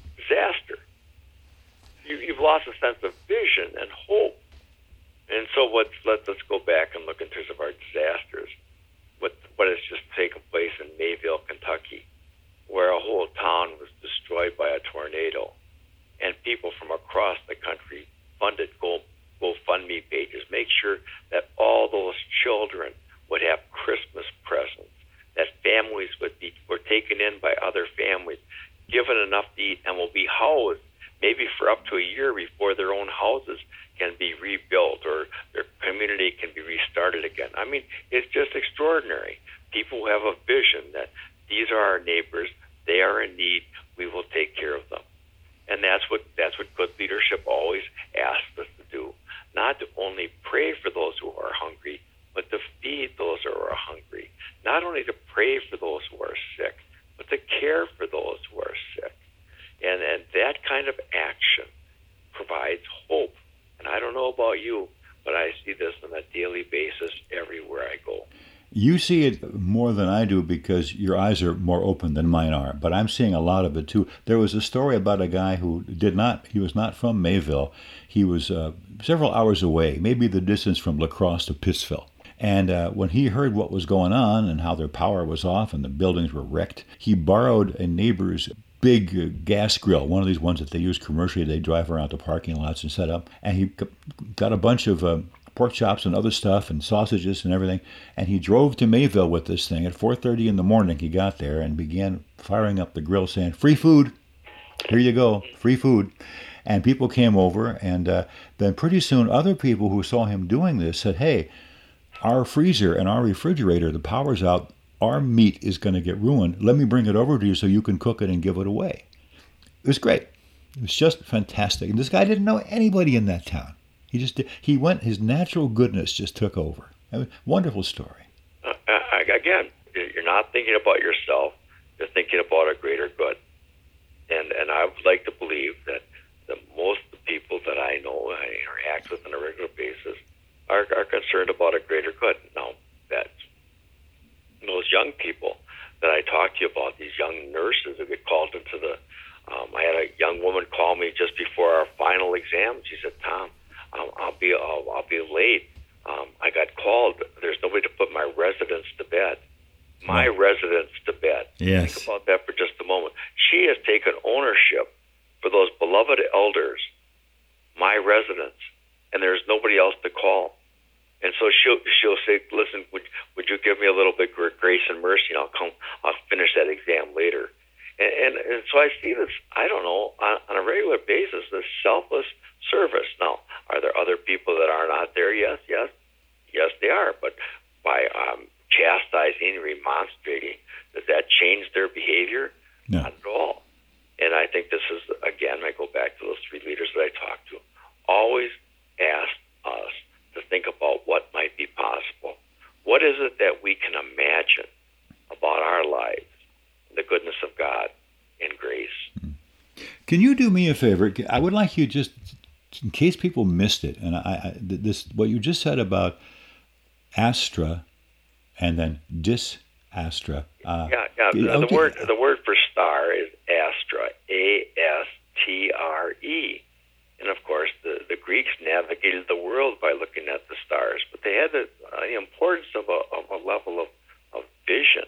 You've lost a sense of vision and hope, and so let's go back and look in terms of our disasters. What has just taken place in Mayville, Kentucky, where a whole town was destroyed by a tornado, and people from across the country funded GoFundMe pages, make sure that all those children would have Christmas presents, that families were taken in by other families, given enough to eat, and will be housed maybe for up to a year before their own houses can be rebuilt or their community can be restarted again. I mean, it's just extraordinary. People who have a vision that these are our neighbors, they are in need, we will take care of them. And that's what good leadership always asks us to do. Not to only pray for those who are hungry, but to feed those who are hungry. Not only to pray for those who are sick, but to care for those who are sick. And that kind of action provides hope. And I don't know about you, but I see this on a daily basis everywhere I go. You see it more than I do because your eyes are more open than mine are, but I'm seeing a lot of it too. There was a story about a guy who he was not from Mayville. He was several hours away, maybe the distance from La Crosse to Pittsville. And when he heard what was going on and how their power was off and the buildings were wrecked, he borrowed a neighbor's big gas grill, one of these ones that they use commercially. They drive around to parking lots and set up. And he got a bunch of pork chops and other stuff and sausages and everything. And he drove to Mayville with this thing. At 4:30 in the morning, he got there and began firing up the grill saying, "Free food. Here you go. Free food." And people came over. And then pretty soon other people who saw him doing this said, "Hey, our freezer and our refrigerator, the power's out. our meat is going to get ruined. Let me bring it over to you so you can cook it and give it away. It was great. It was just fantastic. And this guy didn't know anybody in that town. He went, his natural goodness just took over. Wonderful story. Again, you're not thinking about yourself. You're thinking about a greater good. And I would like to believe that most of the people that I know, I interact with on a regular basis, are concerned about a greater good. Now, that those young people that I talk to you about, these young nurses who get called into the, I had a young woman call me just before our final exam. She said, "Tom, I'll be late. I got called. There's nobody to put my residents to bed." My residents to bed. Yes. Think about that for just a moment. She has taken ownership for those beloved elders, my residents, and there's nobody else to call. And so she'll say, "Listen, would you give me a little bit of grace and mercy, and I'll finish that exam later." And so I see this, I don't know, on a regular basis, this selfless service. Now, are there other people that are not there? Yes, they are. But by chastising, remonstrating, does that change their behavior? No. Not at all. And I think this is, again, I go back to those three leaders that I talked to, always ask us to think about what might be possible. What is it that we can imagine about our lives, the goodness of God and grace? Can you do me a favor? I would like you, just in case people missed it, and this what you just said about Astra and then Astra. The word for star is Astra, Astre. And of course, the Greeks navigated the world by looking at the stars, but they had the importance of a level of vision.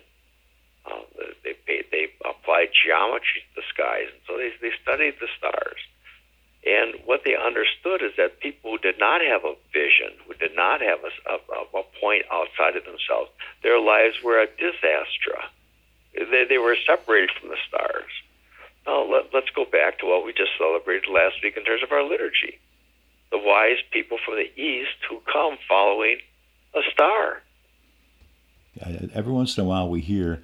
They applied geometry to the skies, and so they studied the stars. And what they understood is that people who did not have a vision, who did not have a point outside of themselves, their lives were a disaster. They were separated from the stars. Now, let's go back to what we just celebrated last week in terms of our liturgy. The wise people from the east who come following a star. Every once in a while we hear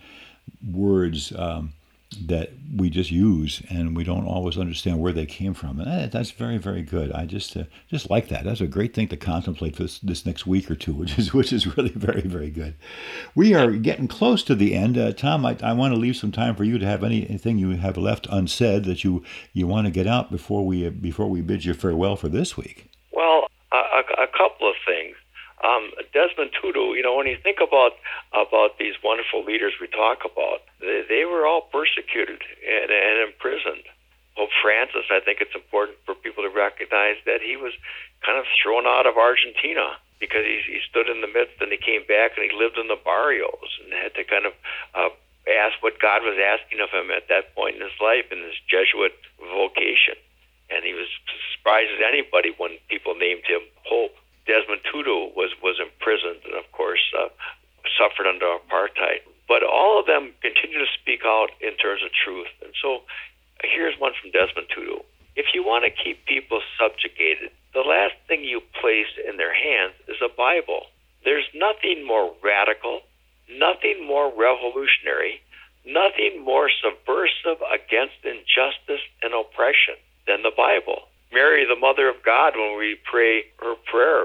words that we just use, and we don't always understand where they came from. And that's very, very good. I just like that. That's a great thing to contemplate for this next week or two, which is really very, very good. We are getting close to the end. Tom, I want to leave some time for you to have anything you have left unsaid that you want to get out before we bid you farewell for this week. Well, a couple of things. Desmond Tutu, when you think about these wonderful leaders we talk about, they were all persecuted and imprisoned. Pope Francis, I think it's important for people to recognize that he was kind of thrown out of Argentina because he stood in the midst, and he came back and he lived in the barrios and had to kind of ask what God was asking of him at that point in his life in his Jesuit vocation. And he was surprised as anybody when people named him Pope. Desmond Tutu was imprisoned and, of course, suffered under apartheid. But all of them continue to speak out in terms of truth. And so here's one from Desmond Tutu. If you want to keep people subjugated, the last thing you place in their hands is a Bible. There's nothing more radical, nothing more revolutionary, nothing more subversive against injustice and oppression than the Bible. Mary, the Mother of God, when we pray her prayer,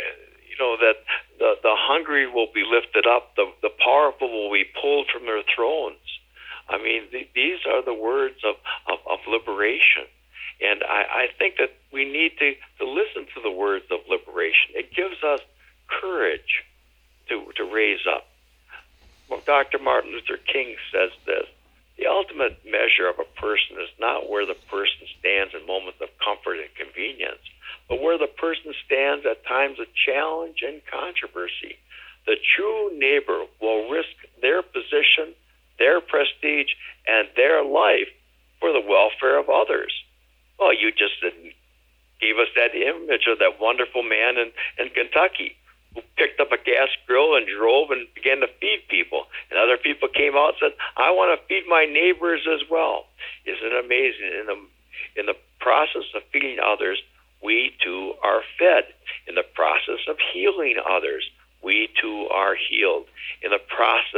that the hungry will be lifted up, the powerful will be pulled from their thrones. I mean, these are the words of liberation. And I think that we need to listen to the words of liberation. It gives us courage to raise up. Well, Dr. Martin Luther King says this: the ultimate measure of a person is not where the person stands in moments of comfort and convenience, but where the person stands at times of challenge and controversy. The true neighbor will risk their position, their prestige, and their life for the welfare of others. Well, you just gave us that image of that wonderful man in Kentucky who picked up a gas grill and drove and began to feed people. And other people came out and said, I want to feed my neighbors as well. Isn't it amazing? In the process of feeding others, we too are fed. In the process of healing others, we too are healed. In the process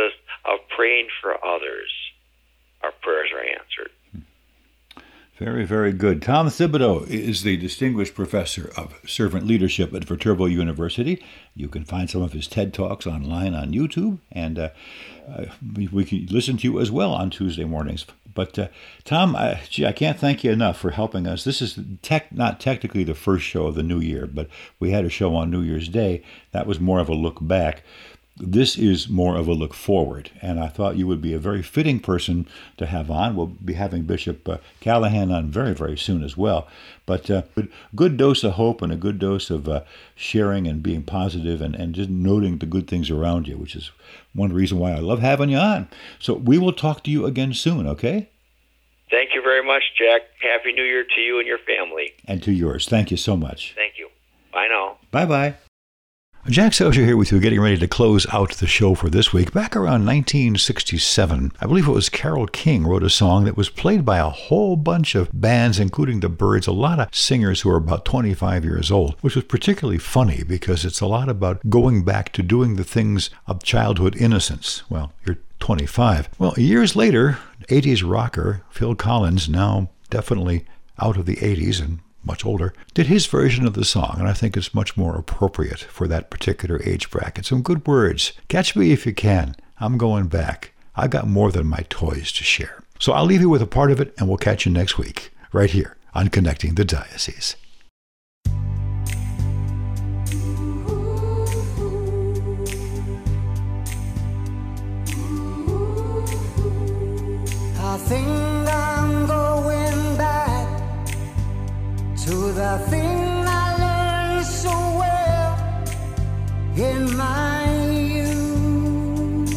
of praying for others, our prayers are answered. Very, very good. Tom Thibodeau is the Distinguished Professor of Servant Leadership at Viterbo University. You can find some of his TED Talks online on YouTube, and we can listen to you as well on Tuesday mornings. But Tom, I can't thank you enough for helping us. This is not technically the first show of the new year, but we had a show on New Year's Day. That was more of a look back. This is more of a look forward, and I thought you would be a very fitting person to have on. We'll be having Bishop Callahan on very, very soon as well. But a good dose of hope and a good dose of sharing and being positive and just noting the good things around you, which is one reason why I love having you on. So we will talk to you again soon, okay? Thank you very much, Jack. Happy New Year to you and your family. And to yours. Thank you so much. Thank you. Bye now. Bye-bye. Jack Selger here with you, getting ready to close out the show for this week. Back around 1967, I believe it was Carole King wrote a song that was played by a whole bunch of bands, including the Byrds, a lot of singers who are about 25 years old, which was particularly funny because it's a lot about going back to doing the things of childhood innocence. Well, you're 25. Well, years later, 80s rocker Phil Collins, now definitely out of the 80s and much older, did his version of the song, and I think it's much more appropriate for that particular age bracket. Some good words. Catch me if you can. I'm going back. I got more than my toys to share. So I'll leave you with a part of it, and we'll catch you next week, right here on Connecting the Diocese. I think I'm going back to the thing I learned so well in my youth.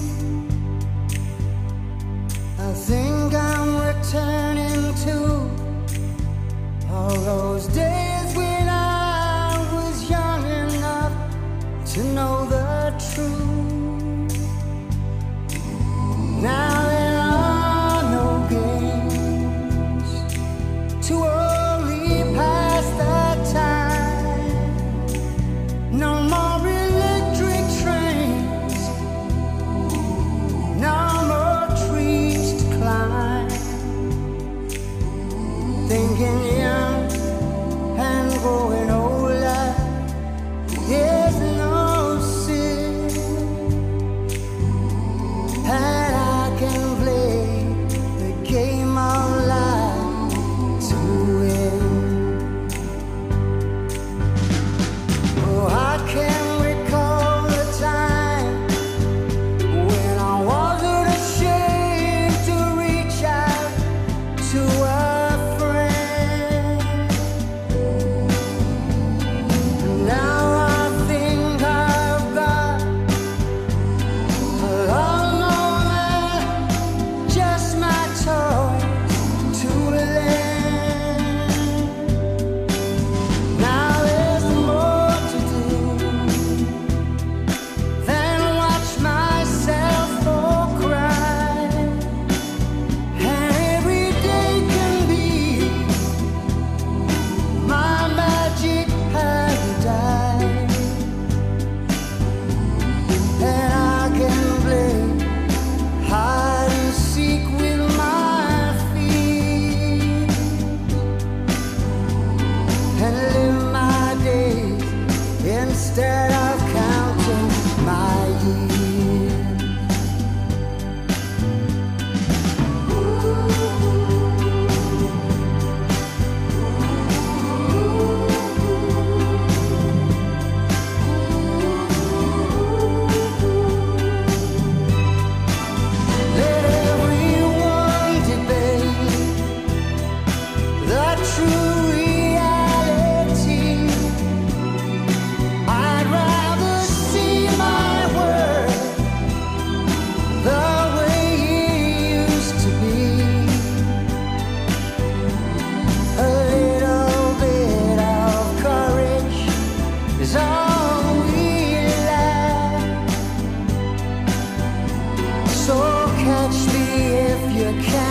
I think I'm returning to all those days when I was young enough to know the truth. Now there are no games to only pass the time. No more electric trains, no more trees to climb. Thinking young and growing older is no sin, and I can play the game of life to win. Oh, I can recall the time when I wasn't ashamed to reach out to a friend. Now I think I've got a lot more than just my toys to lend. Now there's more to do than watch myself for crime. And every day can be my magic paradise, and I can play hide and seek with my feet and live my days instead of counting my years. Let everyone debate the true reality. I'd rather see my world the way it used to be. A little bit of courage is all we lack. So catch me if you can.